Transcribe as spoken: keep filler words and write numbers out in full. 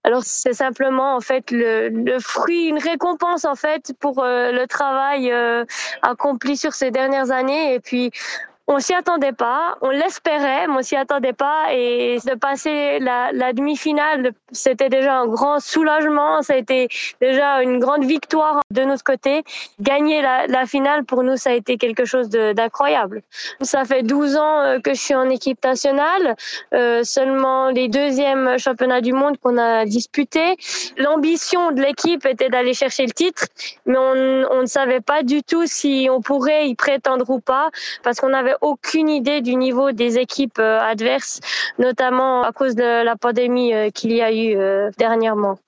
Alors c'est simplement en fait le le fruit, une récompense en fait pour, heu, le travail, heu, accompli sur ces dernières années et puis on s'y attendait pas, on l'espérait, mais on s'y attendait pas et de passer la la demi-finale, c'était déjà un grand soulagement, ça a été déjà une grande victoire de notre côté. Gagner la la finale pour nous, ça a été quelque chose de d'incroyable. Ça fait douze ans, heu, que je suis en équipe nationale, heu, seulement les deuxièmes championnats du monde qu'on a disputés. L'ambition de l'équipe était d'aller chercher le titre, mais on on ne savait pas du tout si on pourrait y prétendre ou pas parce qu'on n'avait aucune idée du niveau des équipes euh, adverses, notamment à cause de la pandémie euh, qu'il y a eu euh, dernièrement.